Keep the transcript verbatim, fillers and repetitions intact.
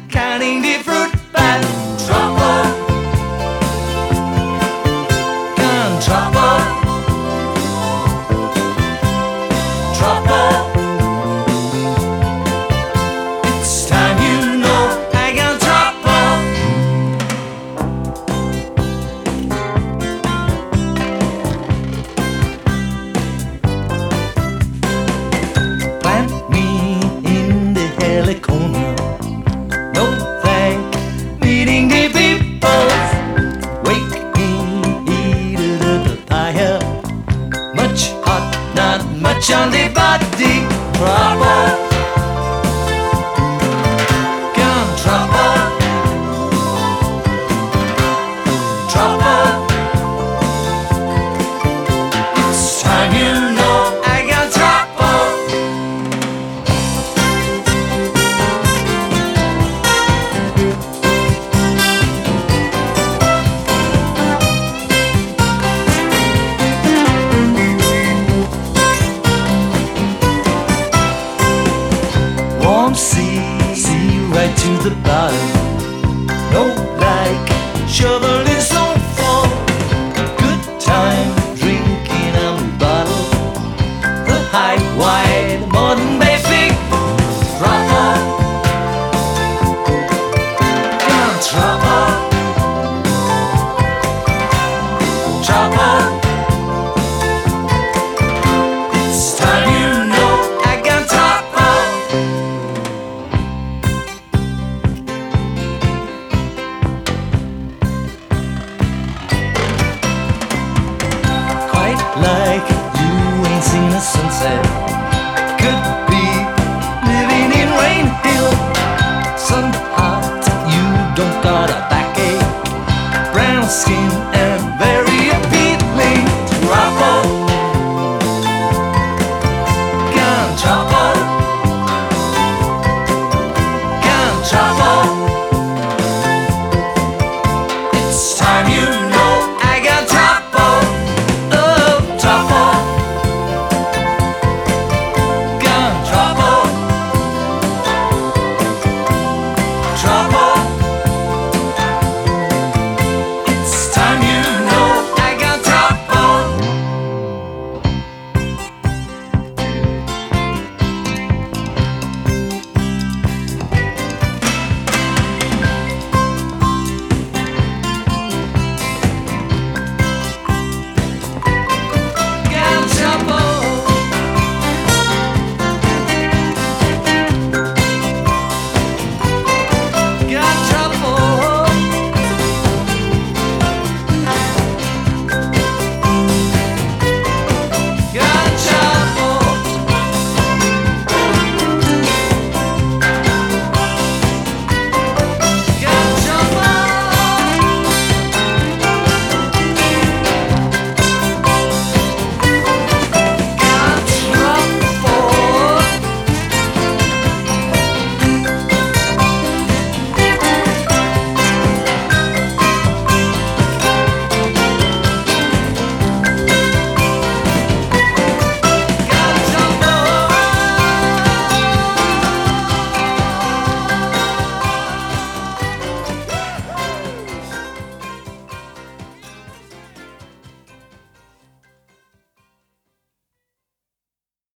counting the fruit bat. Trouble, gun trouble, trouble. It's time you know I got trouble. Plant me in the heliconia. No thank meeting the people. Wake me either the fire. Much hot, not much on the body. Trouble, gun trouble, trouble. It's time you know I got trouble. Warm sea, see right to the bottom. No like shoveling so full. Good time drinking on the bottle. The high wide modern baby. Trouble, gun trouble, trouble. It's time you know I got trouble. Quite like you ain't seen the sunset. Could be living in Rain Hill. Sun hot, you don't got a